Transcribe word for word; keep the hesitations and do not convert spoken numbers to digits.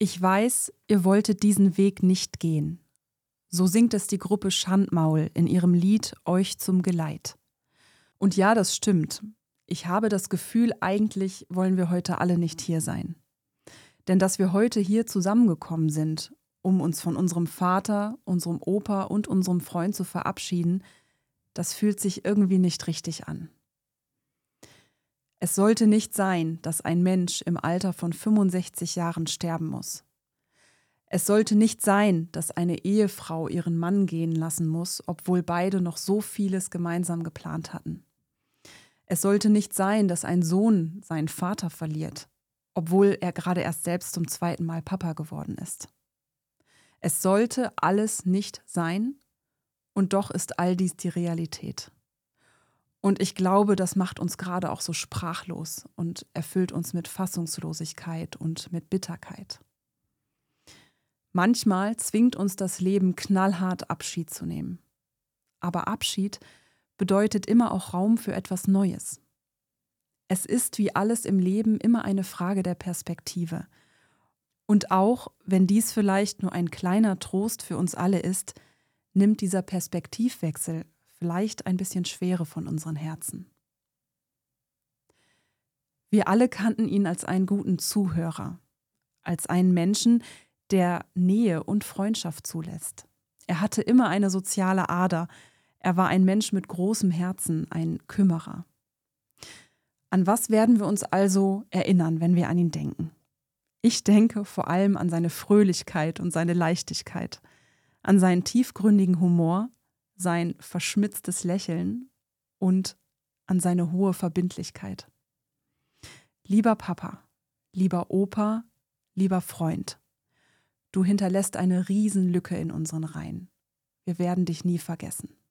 Ich weiß, ihr wolltet diesen Weg nicht gehen. So singt es die Gruppe Schandmaul in ihrem Lied Euch zum Geleit. Und ja, das stimmt. Ich habe das Gefühl, eigentlich wollen wir heute alle nicht hier sein. Denn dass wir heute hier zusammengekommen sind, um uns von unserem Vater, unserem Opa und unserem Freund zu verabschieden, das fühlt sich irgendwie nicht richtig an. Es sollte nicht sein, dass ein Mensch im Alter von fünfundsechzig Jahren sterben muss. Es sollte nicht sein, dass eine Ehefrau ihren Mann gehen lassen muss, obwohl beide noch so vieles gemeinsam geplant hatten. Es sollte nicht sein, dass ein Sohn seinen Vater verliert, obwohl er gerade erst selbst zum zweiten Mal Papa geworden ist. Es sollte alles nicht sein, und doch ist all dies die Realität. Und ich glaube, das macht uns gerade auch so sprachlos und erfüllt uns mit Fassungslosigkeit und mit Bitterkeit. Manchmal zwingt uns das Leben knallhart, Abschied zu nehmen. Aber Abschied bedeutet immer auch Raum für etwas Neues. Es ist wie alles im Leben immer eine Frage der Perspektive. Und auch wenn dies vielleicht nur ein kleiner Trost für uns alle ist, nimmt dieser Perspektivwechsel vielleicht ein bisschen Schwere von unseren Herzen. Wir alle kannten ihn als einen guten Zuhörer, als einen Menschen, der Nähe und Freundschaft zulässt. Er hatte immer eine soziale Ader. Er war ein Mensch mit großem Herzen, ein Kümmerer. An was werden wir uns also erinnern, wenn wir an ihn denken? Ich denke vor allem an seine Fröhlichkeit und seine Leichtigkeit, an seinen tiefgründigen Humor, sein verschmitztes Lächeln und an seine hohe Verbindlichkeit. Lieber Papa, lieber Opa, lieber Freund, du hinterlässt eine Riesenlücke in unseren Reihen. Wir werden dich nie vergessen.